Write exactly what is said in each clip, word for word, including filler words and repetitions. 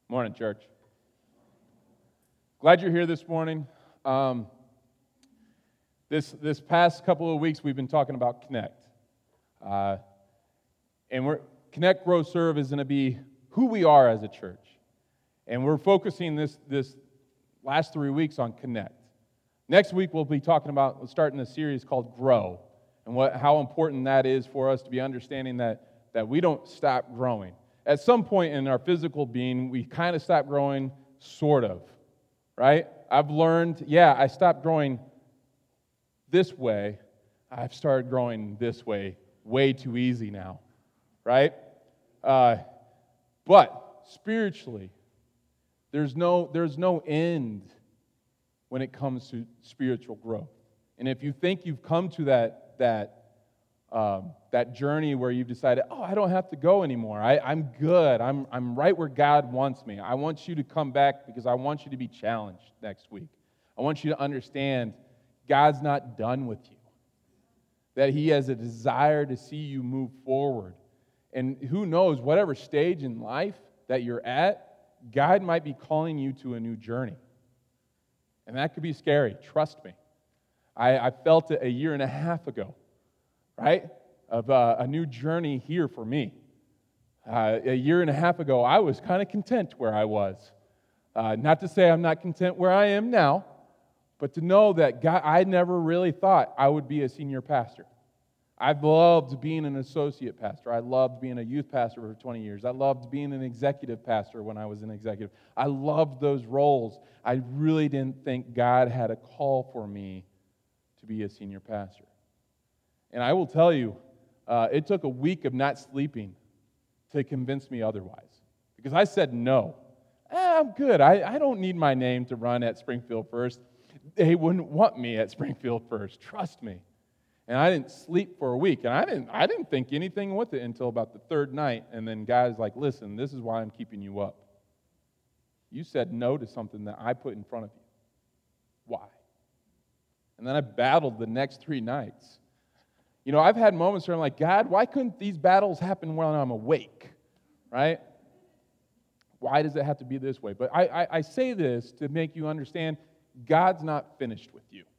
Morning, church. Glad you're here this morning. Um, this this past couple of weeks, we've been talking about Connect, uh, and we're Connect, Grow, Serve is going to be who we are as a church, and we're focusing this this last three weeks on Connect. Next week, we'll be talking about starting a series called Grow, and what how important that is for us to be understanding that that we don't stop growing. At some point in our physical being, we kind of stop growing, sort of, right? I've learned, yeah, I stopped growing this way. I've started growing this way way too easy now, right? Uh, but spiritually, there's no there's no end when it comes to spiritual growth. And if you think you've come to that that Um, that journey where you've decided, oh, I don't have to go anymore. I, I'm good. I'm, I'm right where God wants me. I want you to come back because I want you to be challenged next week. I want you to understand God's not done with you, that He has a desire to see you move forward. And who knows, whatever stage in life that you're at, God might be calling you to a new journey. And that could be scary, trust me. I, I felt it a year and a half ago. Right, of uh, a new journey here for me. Uh, a year and a half ago, I was kind of content where I was. Uh, not to say I'm not content where I am now, but to know that God, I never really thought I would be a senior pastor. I've loved being an associate pastor. I loved being a youth pastor for twenty years. I loved being an executive pastor when I was an executive. I loved those roles. I really didn't think God had a call for me to be a senior pastor. And I will tell you, uh, it took a week of not sleeping to convince me otherwise. Because I said no. Eh, I'm good. I, I don't need my name to run at Springfield First. They wouldn't want me at Springfield First. Trust me. And I didn't sleep for a week. And I didn't I didn't think anything with it until about the third night. And then God's like, listen, this is why I'm keeping you up. You said no to something that I put in front of you. Why? And then I battled the next three nights. You know, I've had moments where I'm like, God, why couldn't these battles happen when I'm awake, right? Why does it have to be this way? But I, I, I say this to make you understand God's not finished with you.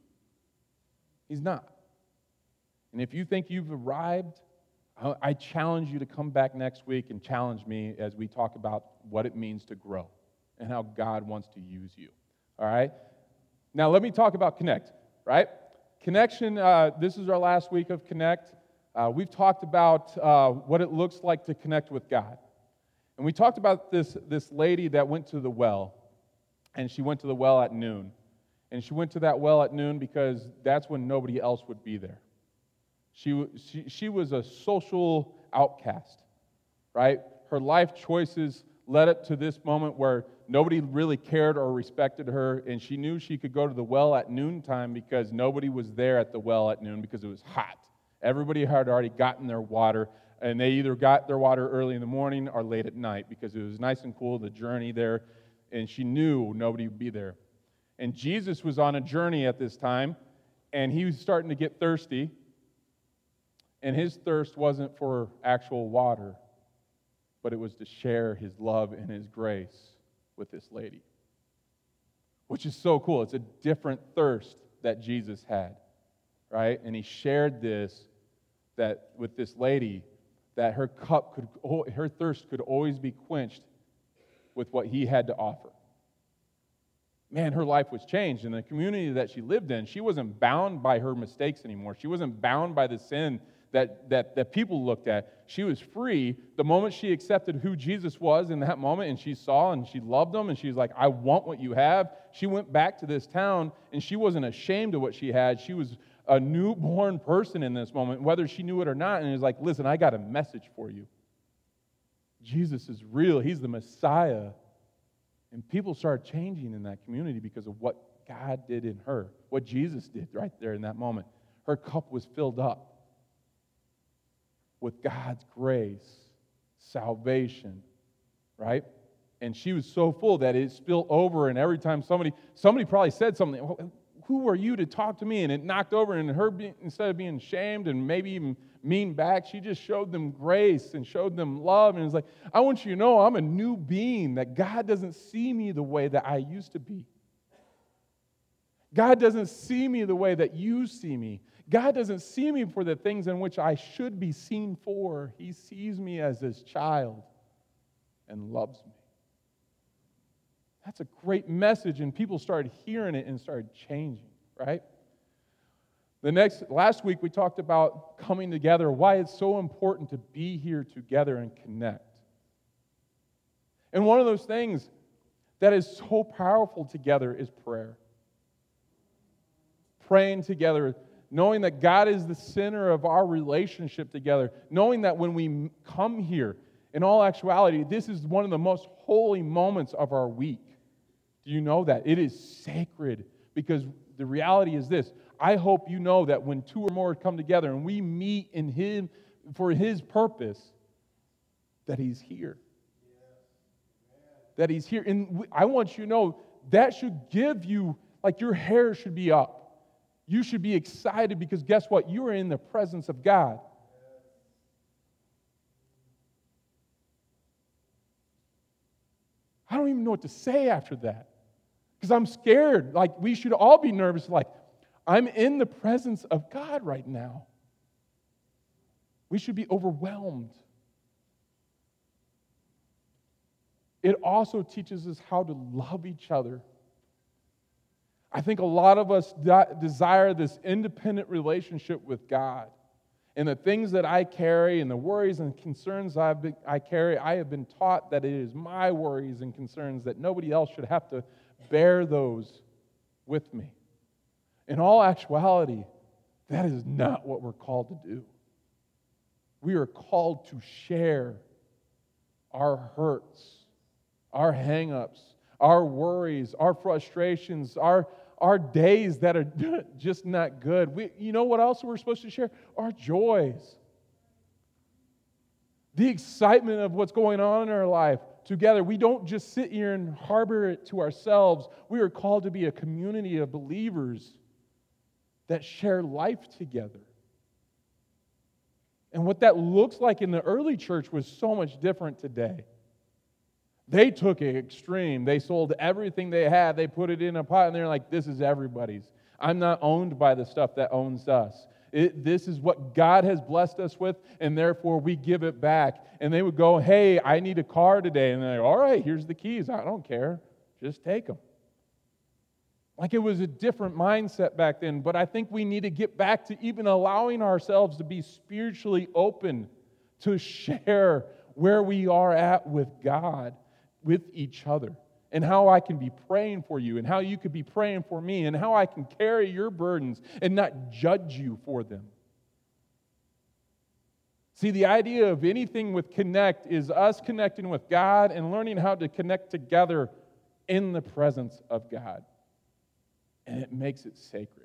He's not. And if you think you've arrived, I, I challenge you to come back next week and challenge me as we talk about what it means to grow and how God wants to use you, all right? Now, let me talk about Connect, right? Connection, uh, this is our last week of Connect. Uh, we've talked about uh, what it looks like to connect with God. And we talked about this, this lady that went to the well, and she went to the well at noon. And she went to that well at noon because that's when nobody else would be there. She, she, she was a social outcast, right? Her life choices led up to this moment where nobody really cared or respected her, and she knew she could go to the well at noontime because nobody was there at the well at noon because it was hot. Everybody had already gotten their water, and they either got their water early in the morning or late at night because it was nice and cool, the journey there, and she knew nobody would be there. And Jesus was on a journey at this time, and he was starting to get thirsty, and his thirst wasn't for actual water, but it was to share his love and his grace with this lady, which is so cool. It's a different thirst that Jesus had, right? And he shared this that with this lady, that her cup could, her thirst could always be quenched with what he had to offer. Man, her life was changed. In the community that she lived in, she wasn't bound by her mistakes anymore. She wasn't bound by the sin that, that, that people looked at. She was free the moment she accepted who Jesus was in that moment, and she saw and she loved him, and she was like, I want what you have. She went back to this town, and she wasn't ashamed of what she had. She was a newborn person in this moment, whether she knew it or not, and it was like, listen, I got a message for you. Jesus is real. He's the Messiah. And people started changing in that community because of what God did in her, what Jesus did right there in that moment. Her cup was filled up with God's grace, salvation, right? And she was so full that it spilled over, and every time somebody, somebody probably said something, who are you to talk to me? And it knocked over, and her, being, instead of being shamed and maybe even mean back. She just showed them grace and showed them love. And it's like, I want you to know I'm a new being, that God doesn't see me the way that I used to be. God doesn't see me the way that you see me. God doesn't see me for the things in which I should be seen for. He sees me as his child and loves me. That's a great message, and people started hearing it and started changing, right? The next, last week we talked about coming together, why it's so important to be here together and connect. And one of those things that is so powerful together is prayer. Praying together, knowing that God is the center of our relationship together, knowing that when we come here, in all actuality, this is one of the most holy moments of our week. Do you know that? It is sacred, because the reality is this. I hope you know that when two or more come together and we meet in Him for His purpose, that He's here. That He's here. And I want you to know that should give you, like your hair should be up. You should be excited, because guess what? You are in the presence of God. I don't even know what to say after that, because I'm scared. Like, we should all be nervous. Like, I'm in the presence of God right now. We should be overwhelmed. It also teaches us how to love each other. I think a lot of us de- desire this independent relationship with God. And the things that I carry and the worries and concerns I've been, I carry, I have been taught that it is my worries and concerns, that nobody else should have to bear those with me. In all actuality, that is not what we're called to do. We are called to share our hurts, our hang-ups, our worries, our frustrations, our, our days that are just not good. We, you know what else we're supposed to share? Our joys. The excitement of what's going on in our life together. We don't just sit here and harbor it to ourselves. We are called to be a community of believers that share life together. And what that looks like in the early church was so much different today. They took it extreme. They sold everything they had. They put it in a pot, and they're like, this is everybody's. I'm not owned by the stuff that owns us. It, this is what God has blessed us with, and therefore we give it back. And they would go, hey, I need a car today. And they're like, all right, here's the keys. I don't care. Just take them. Like, it was a different mindset back then. But I think we need to get back to even allowing ourselves to be spiritually open to share where we are at with God, with each other, and how I can be praying for you, and how you could be praying for me, and how I can carry your burdens and not judge you for them. See, the idea of anything with connect is us connecting with God and learning how to connect together in the presence of God. And it makes it sacred.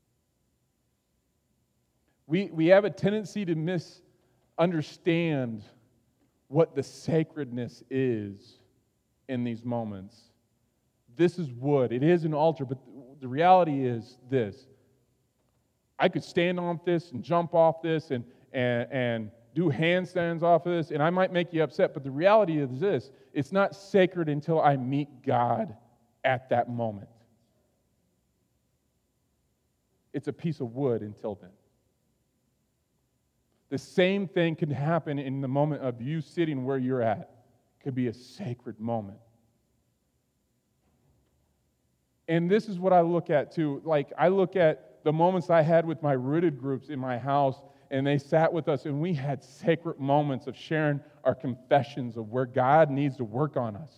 We, we have a tendency to misunderstand what the sacredness is in these moments. This is wood. It is an altar, but the reality is this. I could stand on this and jump off this and, and, and do handstands off of this, and I might make you upset, but the reality is this. It's not sacred until I meet God at that moment. It's a piece of wood until then. The same thing can happen in the moment of you sitting where you're at. It could be a sacred moment. And this is what I look at too. Like, I look at the moments I had with my rooted groups in my house, and they sat with us, and we had sacred moments of sharing our confessions of where God needs to work on us.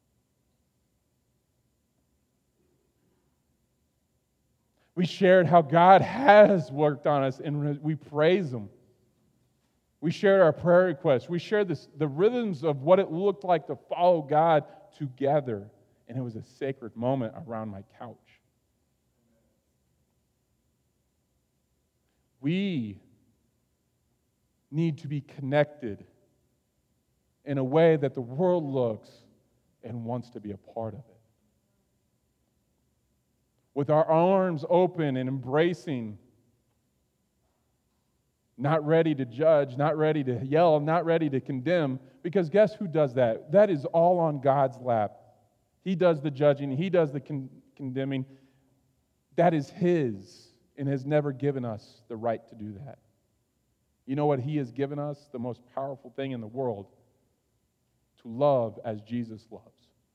We shared how God has worked on us, and we praise Him. We shared our prayer requests. We shared this, the rhythms of what it looked like to follow God together. And it was a sacred moment around my couch. We need to be connected in a way that the world looks and wants to be a part of it. With our arms open and embracing not ready to judge, not ready to yell, not ready to condemn, because guess who does that? That is all on God's lap. He does the judging, He does the con- condemning. That is His, and has never given us the right to do that. You know what He has given us? The most powerful thing in the world, to love as Jesus loves.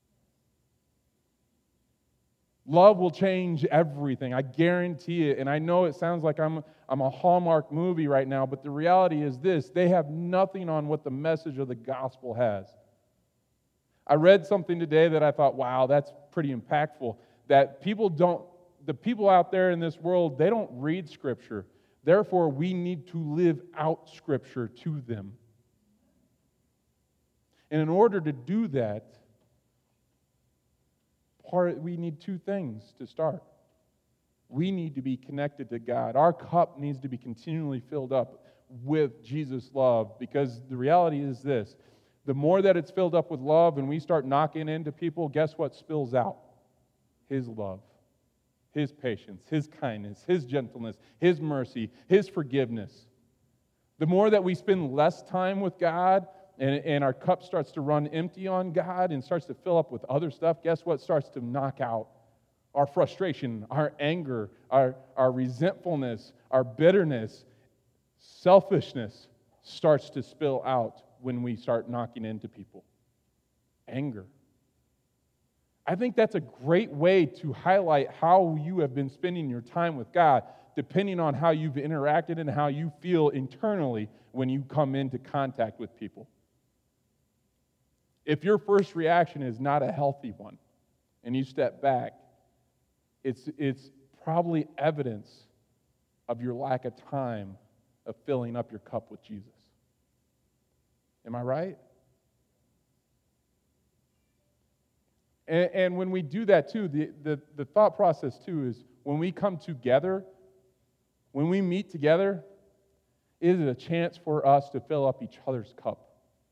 Love will change everything. I guarantee it. And I know it sounds like I'm, I'm a Hallmark movie right now, but the reality is this: they have nothing on what the message of the gospel has. I read something today that I thought, wow, that's pretty impactful. That people don't, the people out there in this world, they don't read Scripture. Therefore, we need to live out Scripture to them. And in order to do that, part, we need two things to start. We need to be connected to God. Our cup needs to be continually filled up with Jesus' love, because the reality is this: the more that it's filled up with love and we start knocking into people, guess what spills out? His love, His patience, His kindness, His gentleness, His mercy, His forgiveness. The more that we spend less time with God, And, and our cup starts to run empty on God and starts to fill up with other stuff, guess what starts to knock out? Our frustration, our anger, our, our resentfulness, our bitterness, selfishness starts to spill out when we start knocking into people. Anger. I think that's a great way to highlight how you have been spending your time with God, depending on how you've interacted and how you feel internally when you come into contact with people. If your first reaction is not a healthy one, and you step back, it's, it's probably evidence of your lack of time of filling up your cup with Jesus. Am I right? And, and when we do that too, the, the, the thought process too is when we come together, when we meet together, it is a chance for us to fill up each other's cup.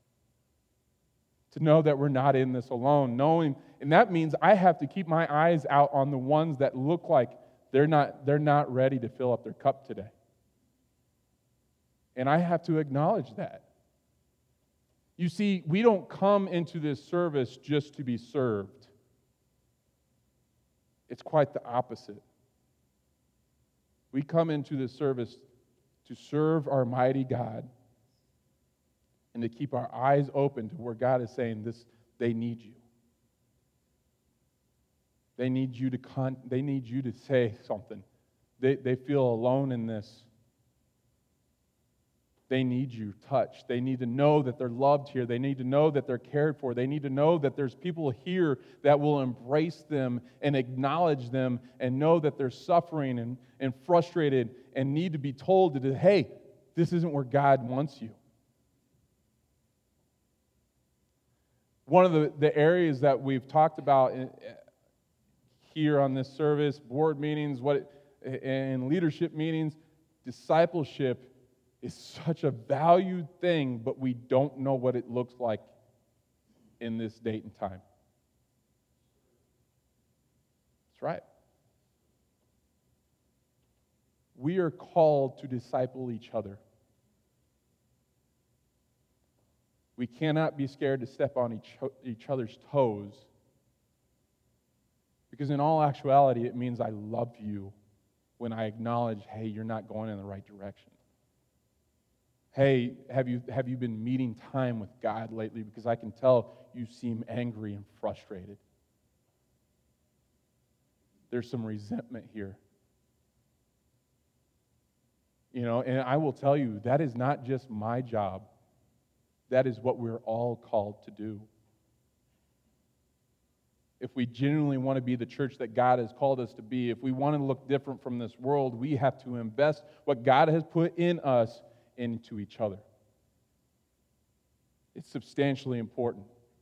To know that we're not in this alone, knowing, and that means I have to keep my eyes out on the ones that look like they're not, they're not ready to fill up their cup today. And I have to acknowledge that. You see, we don't come into this service just to be served. It's quite the opposite. We come into this service to serve our mighty God, and to keep our eyes open to where God is saying, "This, they need you. They need you to con- they need you to say something. They, they feel alone in this. They need you touched. They need to know that they're loved here. They need to know that they're cared for. They need to know that there's people here that will embrace them and acknowledge them and know that they're suffering and, and frustrated and need to be told that, hey, this isn't where God wants you." One of the, the areas that we've talked about in, here on this service, board meetings, what it, and leadership meetings, discipleship is such a valued thing, but we don't know what it looks like in this date and time. That's right. We are called to disciple each other. We cannot be scared to step on each, each other's toes, because in all actuality, it means I love you when I acknowledge, hey, you're not going in the right direction. Hey, have you, have you been meeting time with God lately? Because I can tell you seem angry and frustrated. There's some resentment here. You know, and I will tell you, that is not just my job. That is what we're all called to do. If we genuinely want to be the church that God has called us to be, if we want to look different from this world, we have to invest what God has put in us into each other. It's substantially important.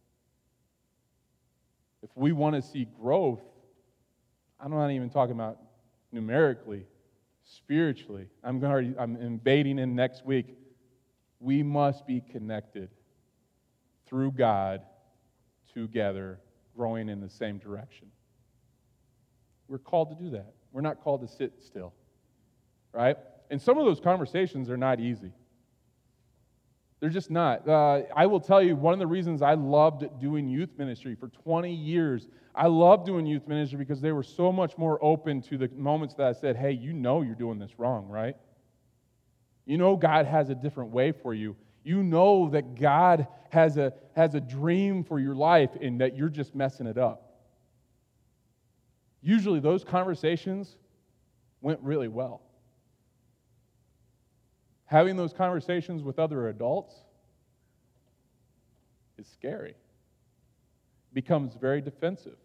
If we want to see growth, I'm not even talking about numerically, spiritually. I'm already, I'm invading in next week. We must be connected through God together, growing in the same direction. We're called to do that. We're not called to sit still, right? And some of those conversations are not easy. They're just not. Uh, I will tell you, one of the reasons I loved doing youth ministry for twenty years, I loved doing youth ministry because they were so much more open to the moments that I said, hey, you know you're doing this wrong, right? You know God has a different way for you. You know that God has a, has a dream for your life and that you're just messing it up. Usually those conversations went really well. Having those conversations with other adults is scary. Becomes very defensive.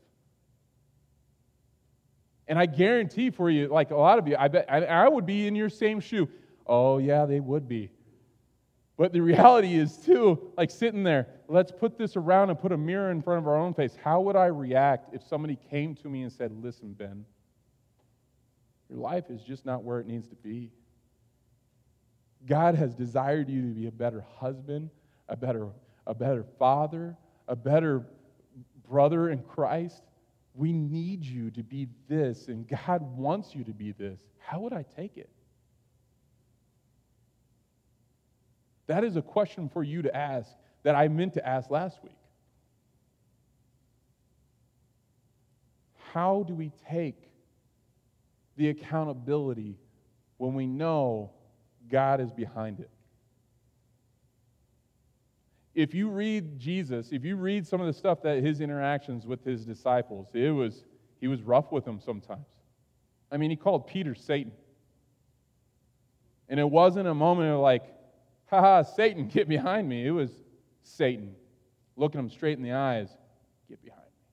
And I guarantee for you, like a lot of you, I bet I, I would be in your same shoe. Oh, yeah, they would be. But the reality is, too, like sitting there, let's put this around and put a mirror in front of our own face. How would I react if somebody came to me and said, listen, Ben, your life is just not where it needs to be. God has desired you to be a better husband, a better, a better father, a better brother in Christ. We need you to be this, and God wants you to be this. How would I take it? That is a question for you to ask that I meant to ask last week. How do we take the accountability when we know God is behind it? If you read Jesus, if you read some of the stuff that his interactions with his disciples, it was he was rough with them sometimes. I mean, he called Peter Satan. And it wasn't a moment of like, haha, Satan, get behind me. It was Satan looking him straight in the eyes, get behind me.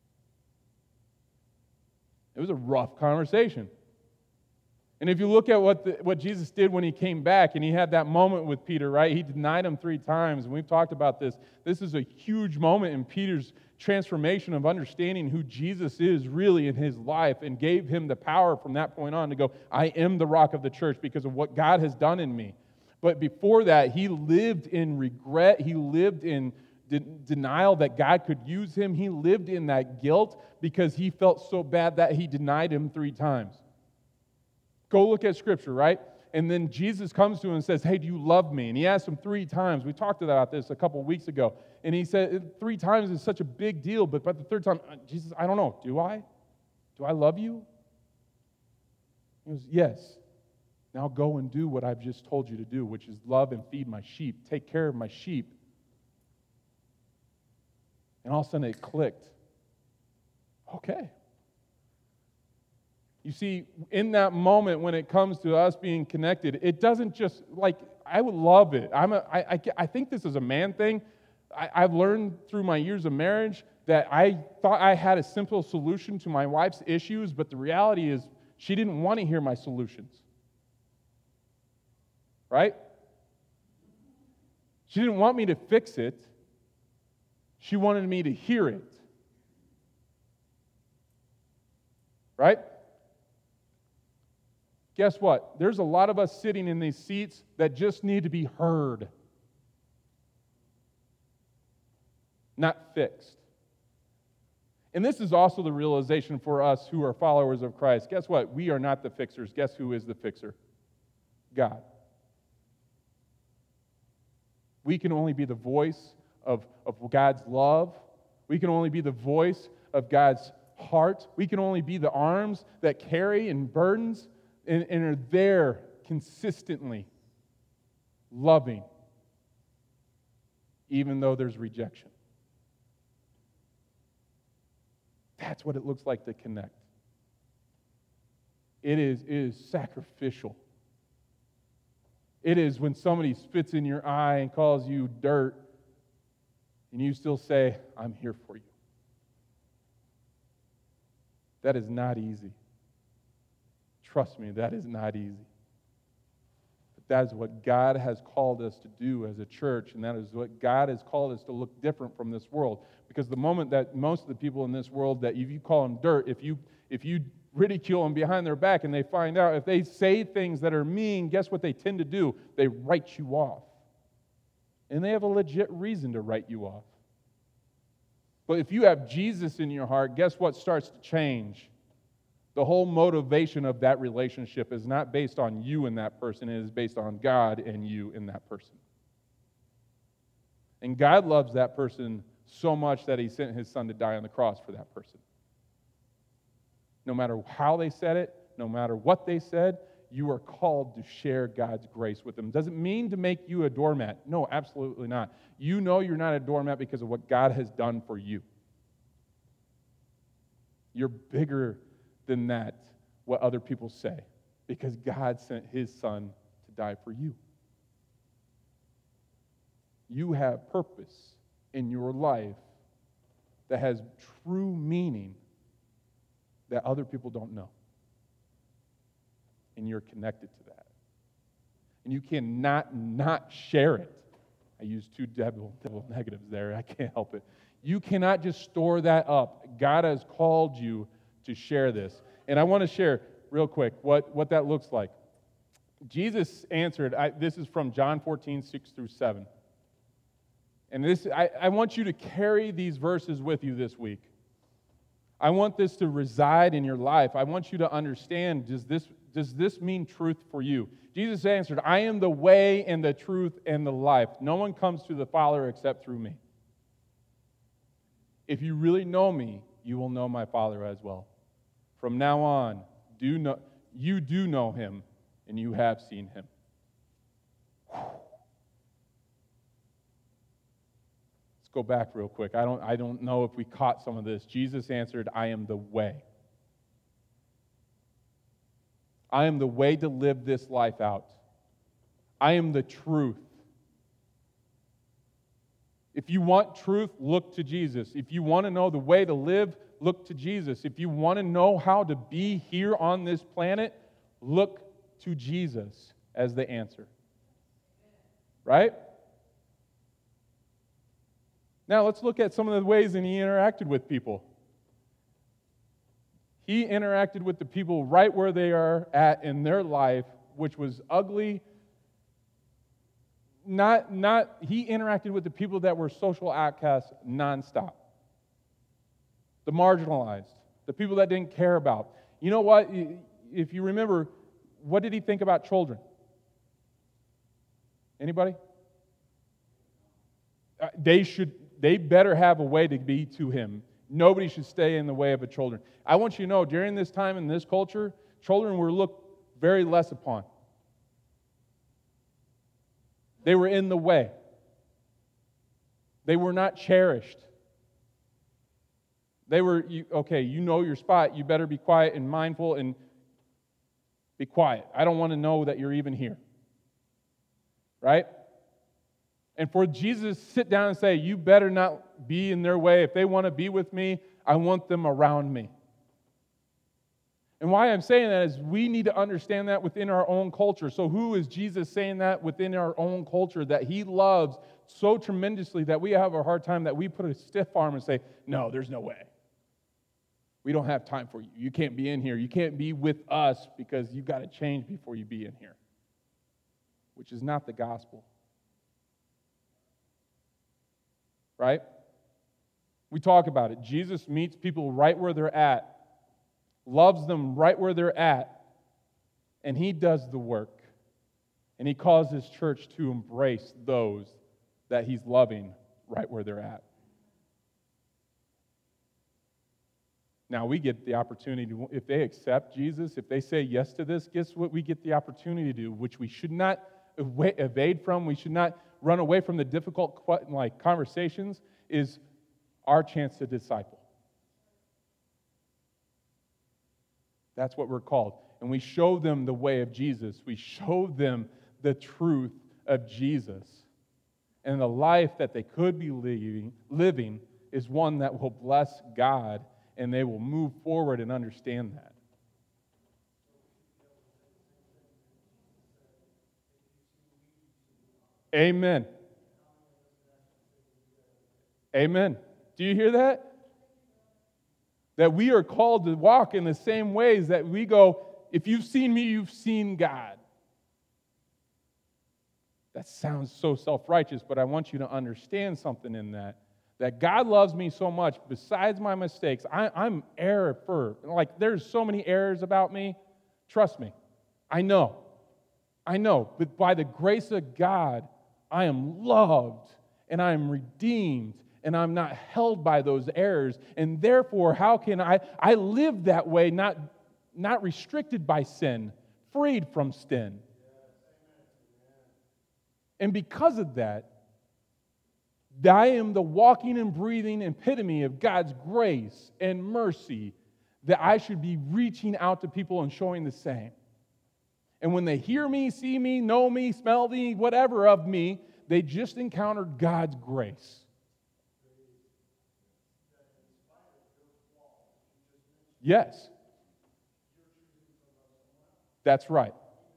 It was a rough conversation. And if you look at what the, what Jesus did when he came back and he had that moment with Peter, right? He denied him three times, and we've talked about this. This is a huge moment in Peter's transformation of understanding who Jesus is really in his life, and gave him the power from that point on to go, I am the rock of the church because of what God has done in me. But before that, he lived in regret. He lived in de- denial that God could use him. He lived in that guilt because he felt so bad that he denied him three times. Go look at Scripture, right? And then Jesus comes to him and says, hey, do you love me? And he asked him three times. We talked about this a couple weeks ago. And he said, three times is such a big deal. But by the third time, Jesus, I don't know. Do I? Do I love you? He goes, yes. Now go and do what I've just told you to do, which is love and feed my sheep. Take care of my sheep. And all of a sudden it clicked. Okay. You see, in that moment when it comes to us being connected, it doesn't just, like, I would love it. I'm a, I, I, I think this is a man thing. I, I've learned through my years of marriage that I thought I had a simple solution to my wife's issues, but the reality is she didn't want to hear my solutions. Right? She didn't want me to fix it. She wanted me to hear it. Right? Guess what? There's a lot of us sitting in these seats that just need to be heard, not fixed. And this is also the realization for us who are followers of Christ. Guess what? We are not the fixers. Guess who is the fixer? God. We can only be the voice of, of God's love. We can only be the voice of God's heart. We can only be the arms that carry and burdens and, and are there consistently loving, even though there's rejection. That's what it looks like to connect. It is, it is sacrificial. It is when somebody spits in your eye and calls you dirt, and you still say, I'm here for you. That is not easy. Trust me, that is not easy. But that is what God has called us to do as a church, and that is what God has called us to look different from this world. Because the moment that most of the people in this world, that if you call them dirt, if you if you ridicule them behind their back and they find out, if they say things that are mean, guess what they tend to do? They write you off. And they have a legit reason to write you off. But if you have Jesus in your heart, guess what starts to change? The whole motivation of that relationship is not based on you and that person. It is based on God and you and that person. And God loves that person so much that he sent his son to die on the cross for that person. No matter how they said it, no matter what they said, you are called to share God's grace with them. Does it mean to make you a doormat? No, absolutely not. You know you're not a doormat because of what God has done for you. You're bigger than that, what other people say, because God sent his son to die for you. You have purpose in your life that has true meaning that other people don't know. And you're connected to that. And you cannot not share it. I used two double, double negatives there. I can't help it. You cannot just store that up. God has called you to share this. And I want to share real quick what, what that looks like. Jesus answered, I, this is from John fourteen, six through seven. And this, I, I want you to carry these verses with you this week. I want this to reside in your life. I want you to understand, does this, does this mean truth for you? Jesus answered, I am the way and the truth and the life. No one comes to the Father except through me. If you really know me, you will know my Father as well. From now on, do know, you do know him, and you have seen him. Let's go back real quick. I don't, I don't know if we caught some of this. Jesus answered, I am the way. I am the way to live this life out. I am the truth. If you want truth, look to Jesus. If you want to know the way to live, look to Jesus. If you want to know how to be here on this planet, look to Jesus as the answer. Right? Now let's look at some of the ways that he interacted with people. He interacted with the people right where they are at in their life, which was ugly. Not, not, he interacted with the people that were social outcasts nonstop. The marginalized, the people that didn't care about. You know what? If you remember, what did he think about children? Anybody? Uh, they should, they better have a way to be to him. Nobody should stay in the way of a children. I want you to know, during this time in this culture, children were looked very less upon. They were in the way. They were not cherished. They were, you, okay, you know your spot. You better be quiet and mindful and be quiet. I don't want to know that you're even here. Right? And for Jesus to sit down and say, you better not be in their way. If they want to be with me, I want them around me. And why I'm saying that is we need to understand that within our own culture. So who is Jesus saying that within our own culture that he loves so tremendously that we have a hard time that we put a stiff arm and say, no, there's no way. We don't have time for you. You can't be in here. You can't be with us because you've got to change before you be in here, which is not the gospel. Right? We talk about it. Jesus meets people right where they're at, loves them right where they're at, and he does the work. And he calls his church to embrace those that he's loving right where they're at. Now, we get the opportunity to, if they accept Jesus, if they say yes to this, guess what we get the opportunity to do, which we should not evade from, we should not run away from the difficult like conversations, is our chance to disciple. That's what we're called. And we show them the way of Jesus. We show them the truth of Jesus. And the life that they could be living, living is one that will bless God, and they will move forward and understand that. Amen. Amen. Do you hear that? That we are called to walk in the same ways that we go, if you've seen me, you've seen God. That sounds so self-righteous, but I want you to understand something in that. that God loves me so much, besides my mistakes, I, I'm error-free. Like, there's so many errors about me. Trust me. I know. I know. But by the grace of God, I am loved, and I am redeemed, and I'm not held by those errors. And therefore, how can I, I live that way, not, not restricted by sin, freed from sin. And because of that, I am the walking and breathing epitome of God's grace and mercy that I should be reaching out to people and showing the same. And when they hear me, see me, know me, smell me, whatever of me, they just encountered God's grace. Yes. That's right.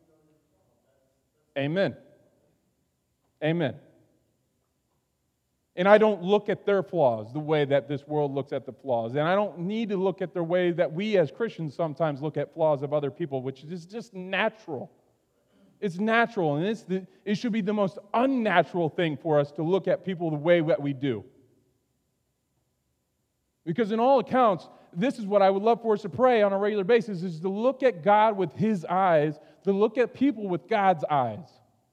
Amen. Amen. And I don't look at their flaws the way that this world looks at the flaws. And I don't need to look at the way that we as Christians sometimes look at flaws of other people, which is just natural. It's natural, and it's the, it should be the most unnatural thing for us to look at people the way that we do. Because in all accounts, this is what I would love for us to pray on a regular basis, is to look at God with His eyes, to look at people with God's eyes.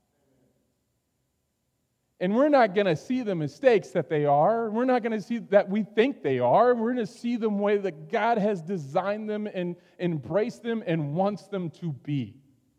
And we're not going to see the mistakes that they are. We're not going to see that we think they are. We're going to see them the way that God has designed them and embraced them and wants them to be.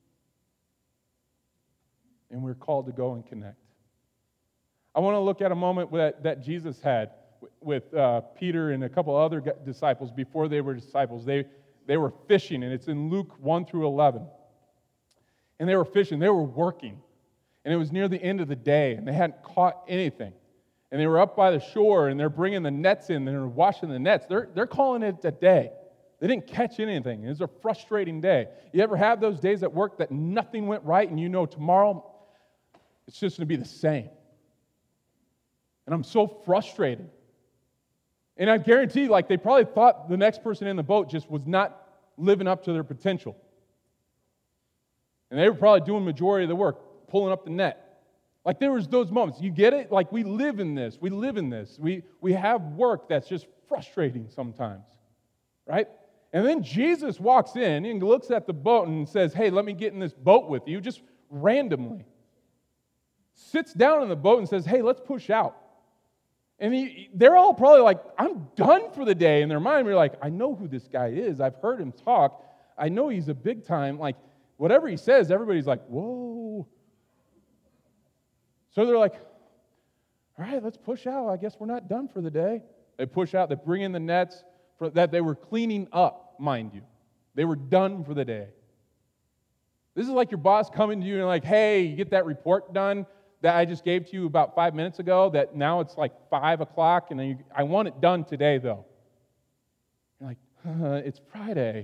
And we're called to go and connect. I want to look at a moment that, that Jesus had with uh, Peter and a couple other disciples before they were disciples. They, they were fishing, and it's in Luke one through eleven. And they were fishing. They were working. And it was near the end of the day, and they hadn't caught anything. And they were up by the shore, and they're bringing the nets in, and they're washing the nets. They're, they're calling it a day. They didn't catch anything. It was a frustrating day. You ever have those days at work that nothing went right, and you know tomorrow it's just going to be the same? And I'm so frustrated. And I guarantee, like, they probably thought the next person in the boat just was not living up to their potential. And they were probably doing majority of the work, pulling up the net. Like, there was those moments. You get it? Like, we live in this. We live in this. We, we have work that's just frustrating sometimes, right? And then Jesus walks in and looks at the boat and says, hey, let me get in this boat with you, just randomly. Sits down in the boat and says, hey, let's push out. And he, they're all probably like, I'm done for the day. In their mind, we're like, I know who this guy is. I've heard him talk. I know he's a big time. Like, whatever he says, everybody's like, whoa. So they're like, all right, let's push out. I guess we're not done for the day. They push out. They bring in the nets for, that they were cleaning up, mind you. They were done for the day. This is like your boss coming to you and like, hey, you get that report done that I just gave to you about five minutes ago, that now it's like five o'clock, and you, I want it done today, though. You're like, uh, it's Friday.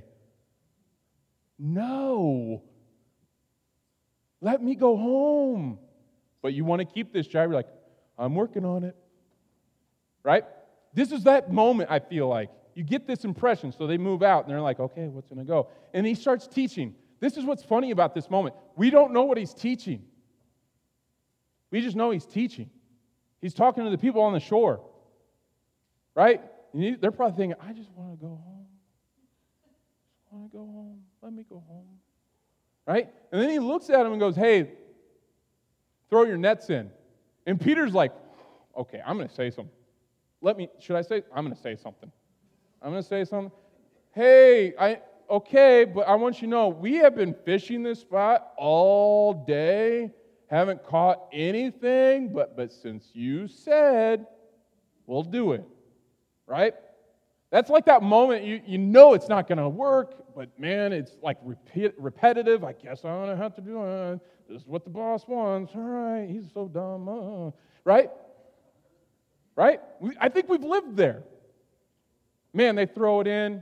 No. Let me go home. But you want to keep this job. You're like, I'm working on it. Right? This is that moment, I feel like. You get this impression, so they move out, and they're like, okay, what's going to go? And he starts teaching. This is what's funny about this moment. We don't know what he's teaching. We just know he's teaching. He's talking to the people on the shore. Right? And they're probably thinking, I just want to go home. I want to go home. Let me go home. Right? And then he looks at him and goes, hey, throw your nets in. And Peter's like, okay, I'm going to say something. Let me, should I say? I'm going to say something. I'm going to say something. Hey, I, okay, but I want you to know, we have been fishing this spot all day, haven't caught anything, but, but since you said, we'll do it. Right? That's like that moment, you, you know it's not going to work, but man, it's like repeat, repetitive. I guess I'm going to have to do it. This is what the boss wants. All right, he's so dumb. Uh, right? Right? We, I think we've lived there. Man, they throw it in.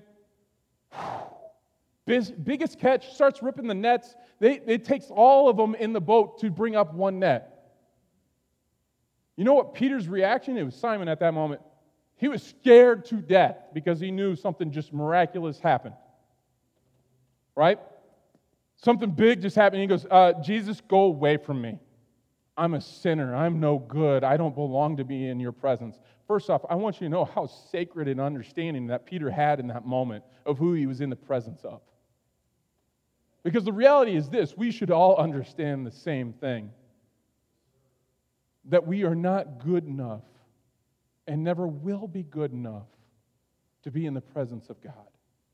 Big, biggest catch, starts ripping the nets. They, it takes all of them in the boat to bring up one net. You know what Peter's reaction? It was Simon at that moment. He was scared to death because he knew something just miraculous happened. Right? Something big just happened. He goes, uh, Jesus, go away from me. I'm a sinner. I'm no good. I don't belong to be in your presence. First off, I want you to know how sacred and understanding that Peter had in that moment of who he was in the presence of. Because the reality is this, we should all understand the same thing. That we are not good enough and never will be good enough to be in the presence of God.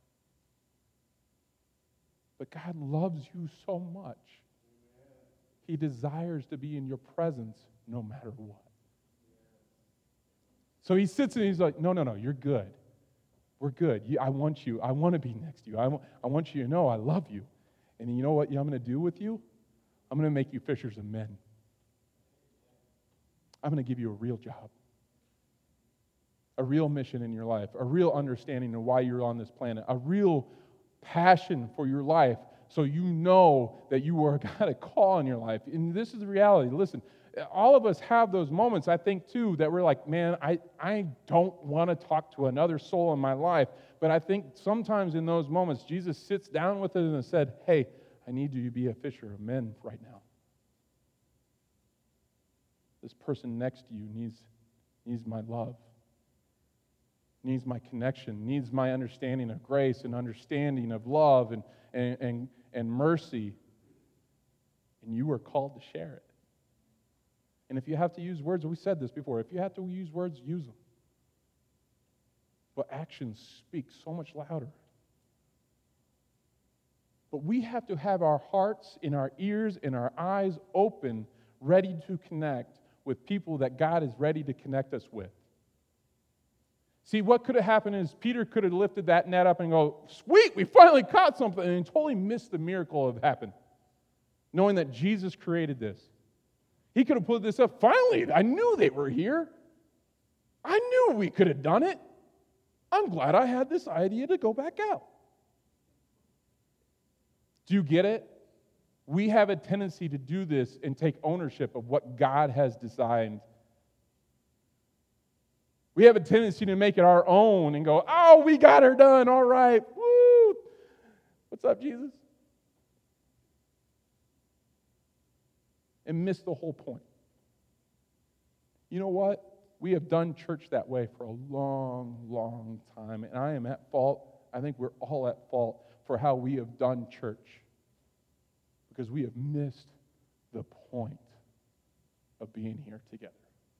But God loves you so much. He desires to be in your presence no matter what. So he sits and he's like, no, no, no, you're good. We're good. You, I want you. I want to be next to you. I want, I want you to know I love you. And you know what I'm going to do with you? I'm going to make you fishers of men. I'm going to give you a real job. A real mission in your life. A real understanding of why you're on this planet. A real passion for your life so you know that you are got a call in your life. And this is the reality. Listen, all of us have those moments, I think, too, that we're like, man, I, I don't want to talk to another soul in my life. But I think sometimes in those moments, Jesus sits down with it and said, hey, I need you to be a fisher of men right now. This person next to you needs, needs my love, needs my connection, needs my understanding of grace and understanding of love and, and, and, and mercy. And you are called to share it. And if you have to use words, we said this before, if you have to use words, use them. But actions speak so much louder. But we have to have our hearts and our ears and our eyes open, ready to connect with people that God is ready to connect us with. See, what could have happened is Peter could have lifted that net up and go, sweet, we finally caught something, and totally missed the miracle that happened, knowing that Jesus created this. He could have put this up, finally, I knew they were here. I knew we could have done it. I'm glad I had this idea to go back out. Do you get it? We have a tendency to do this and take ownership of what God has designed. We have a tendency to make it our own and go, oh, we got her done, all right, woo. What's up, Jesus? And miss the whole point. You know what? We have done church that way for a long, long time, and I am at fault. I think we're all at fault for how we have done church because we have missed the point of being here together.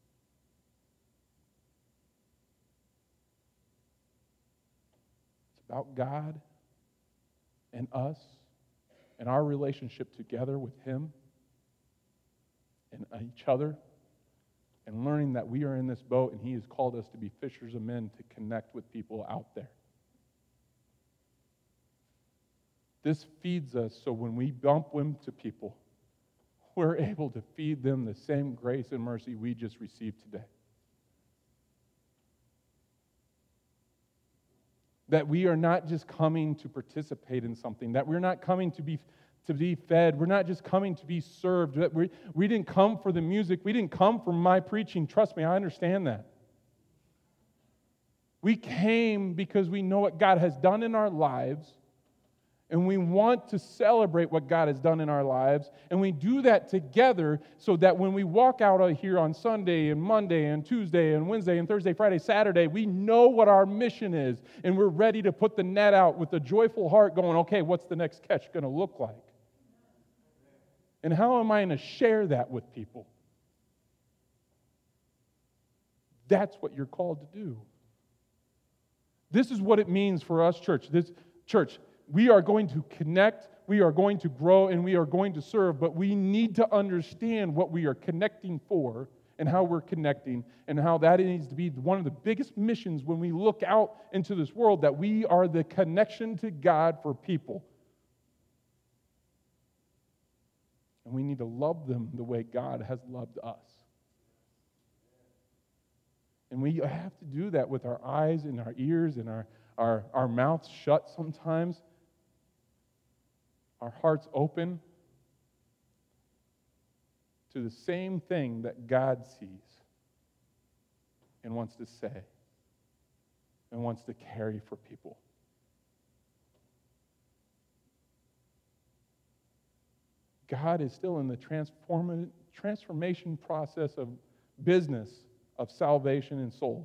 It's about God and us and our relationship together with Him and each other, and learning that we are in this boat and He has called us to be fishers of men to connect with people out there. This feeds us so when we bump into people, we're able to feed them the same grace and mercy we just received today. That we are not just coming to participate in something, that we're not coming to be to be fed. We're not just coming to be served. We, we didn't come for the music. We didn't come for my preaching. Trust me, I understand that. We came because we know what God has done in our lives, and we want to celebrate what God has done in our lives, and we do that together so that when we walk out of here on Sunday and Monday and Tuesday and Wednesday and Thursday, Friday, Saturday, we know what our mission is, and we're ready to put the net out with a joyful heart going, okay, what's the next catch going to look like? And how am I going to share that with people? That's what you're called to do. This is what it means for us, church. This church, we are going to connect, we are going to grow, and we are going to serve, but we need to understand what we are connecting for and how we're connecting and how that needs to be one of the biggest missions when we look out into this world, that we are the connection to God for people. And we need to love them the way God has loved us. And we have to do that with our eyes and our ears and our, our, our mouths shut sometimes, our hearts open to the same thing that God sees and wants to say and wants to carry for people. God is still in the transform- transformation process of business of salvation and souls.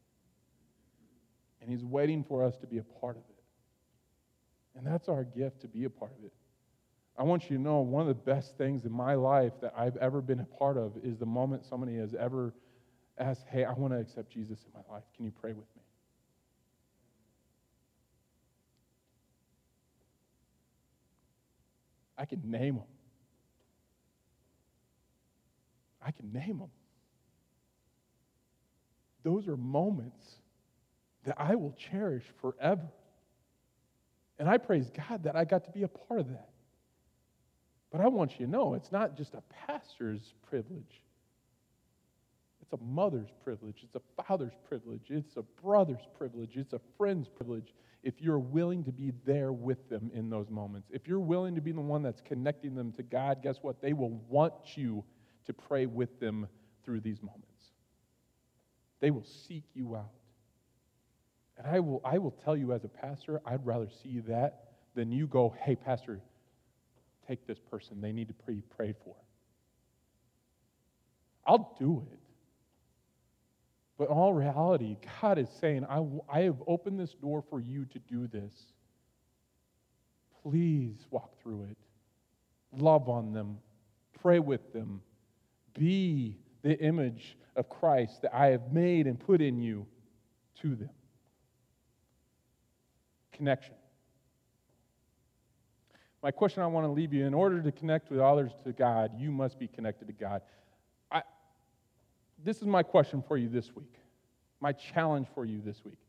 And he's waiting for us to be a part of it. And that's our gift, to be a part of it. I want you to know one of the best things in my life that I've ever been a part of is the moment somebody has ever asked, hey, I want to accept Jesus in my life. Can you pray with me? I can name them. I can name them. Those are moments that I will cherish forever. And I praise God that I got to be a part of that. But I want you to know, it's not just a pastor's privilege. It's a mother's privilege. It's a father's privilege. It's a brother's privilege. It's a friend's privilege. If you're willing to be there with them in those moments, if you're willing to be the one that's connecting them to God, guess what? They will want you to pray with them through these moments. They will seek you out. And I will, I will tell you as a pastor, I'd rather see that than you go, hey, pastor, take this person. They need to be prayed for. I'll do it. But in all reality, God is saying, I, I have opened this door for you to do this. Please walk through it. Love on them. Pray with them. Be the image of Christ that I have made and put in you to them. Connection. My question I want to leave you, in order to connect with others to God, you must be connected to God. I, this is my question for you this week. My challenge for you this week.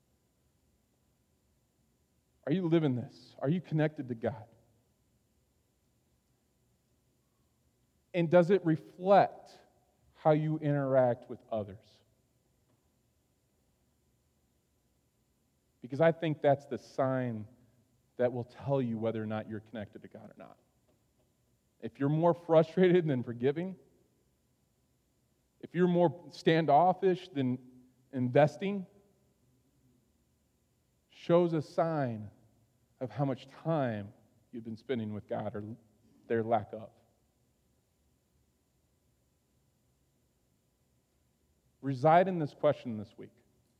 Are you living this? Are you connected to God? And does it reflect how you interact with others? Because I think that's the sign that will tell you whether or not you're connected to God or not. If you're more frustrated than forgiving, if you're more standoffish than investing, shows a sign of how much time you've been spending with God or their lack of. Reside in this question this week.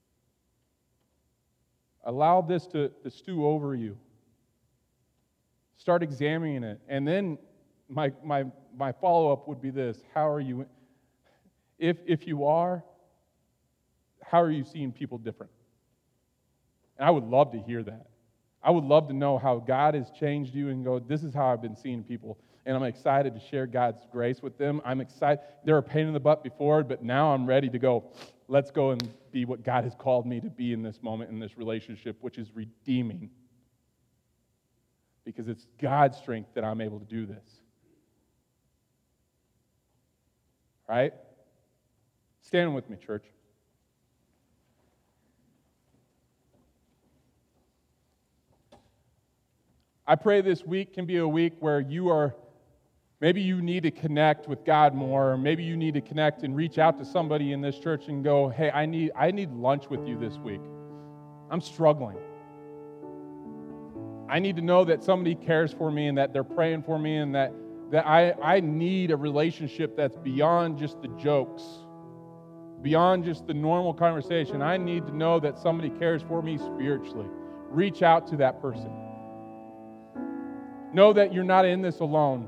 Allow this to, to stew over you. Start examining it. And then my, my, my follow-up would be this. How are you, if, if you are, how are you seeing people different? And I would love to hear that. I would love to know how God has changed you and go, this is how I've been seeing people. And I'm excited to share God's grace with them. I'm excited. They were a pain in the butt before, but now I'm ready to go, let's go and be what God has called me to be in this moment, in this relationship, which is redeeming. Because it's God's strength that I'm able to do this. Right? Stand with me, church. I pray this week can be a week where you are, maybe you need to connect with God more, or maybe you need to connect and reach out to somebody in this church and go, hey, I need, I need lunch with you this week. I'm struggling. I need to know that somebody cares for me and that they're praying for me and that, that I, I need a relationship that's beyond just the jokes, beyond just the normal conversation. I need to know that somebody cares for me spiritually. Reach out to that person. Know that you're not in this alone.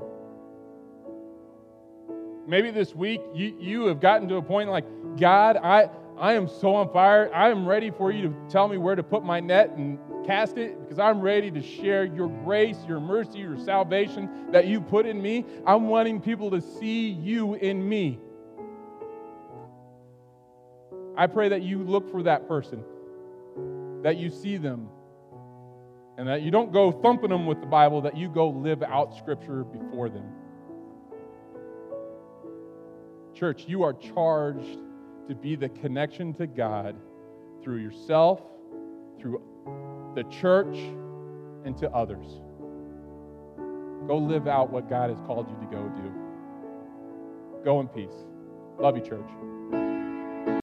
Maybe this week you, you have gotten to a point like, God, I, I am so on fire. I am ready for you to tell me where to put my net and cast it because I'm ready to share your grace, your mercy, your salvation that you put in me. I'm wanting people to see you in me. I pray that you look for that person, that you see them, and that you don't go thumping them with the Bible, that you go live out Scripture before them. Church, you are charged to be the connection to God through yourself, through the church, and to others. Go live out what God has called you to go do. Go in peace. Love you, church.